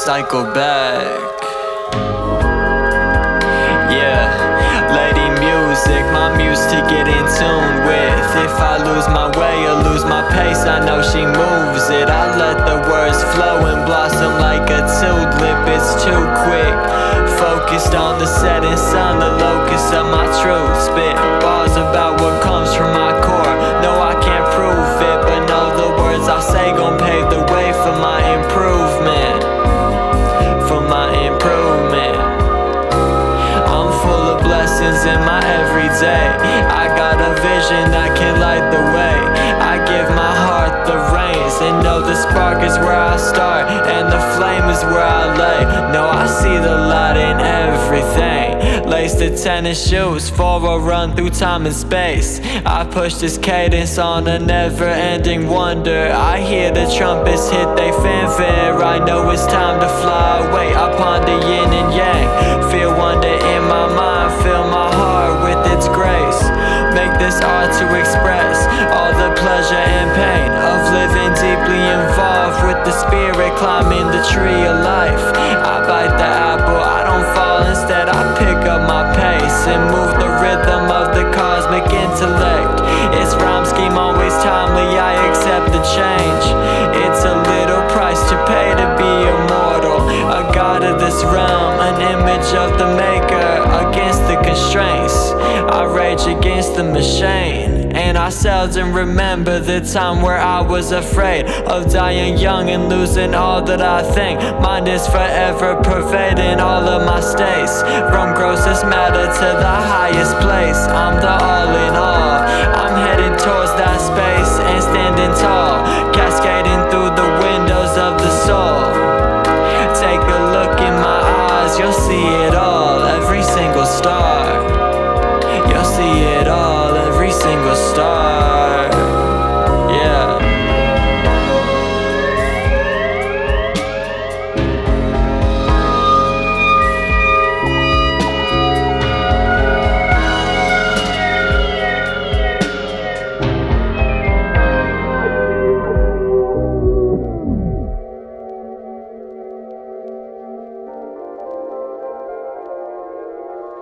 cycle back. Yeah, lady music, my muse to get in tune with. If I lose my way or lose my pace, I know she moves it. I let the words flow and blossom like a tulip. It's too quick, focused on the setting sun, the locus of my truth. Spit bars about what comes from my core. No, I can't prove it, but know the words I say gon' pave the way for my improvement. For my improvement. I'm full of blessings in my everyday. I got a vision that can light the way. I give my heart the reins and know the spark is where I start and the flame is where I lay. No, I see the light in everything. Lace the tennis shoes for a run through time and space. I push this cadence on a never-ending wonder. I hear the trumpets hit they fanfare. I know it's time to fly away. I ponder yin and yang. Feel wonder in my mind. Fill my heart with its grace. Make this art to express all the pleasure and pain of living deeply involved with the spirit climbing the tree of life. I bite the apple, I don't fall. Instead I pick up my pace and move the rhythm of the cosmic intellect. Its rhyme scheme always timely, I accept the change. It's a little price to pay to be immortal, a god of this realm, an image of the maker. Against the constraints, I rage against the machine. And I seldom remember the time where I was afraid of dying young and losing all that I think. Mind is forever pervading all of my states. From grossest matter to the highest place, I'm the all in all. I'm headed towards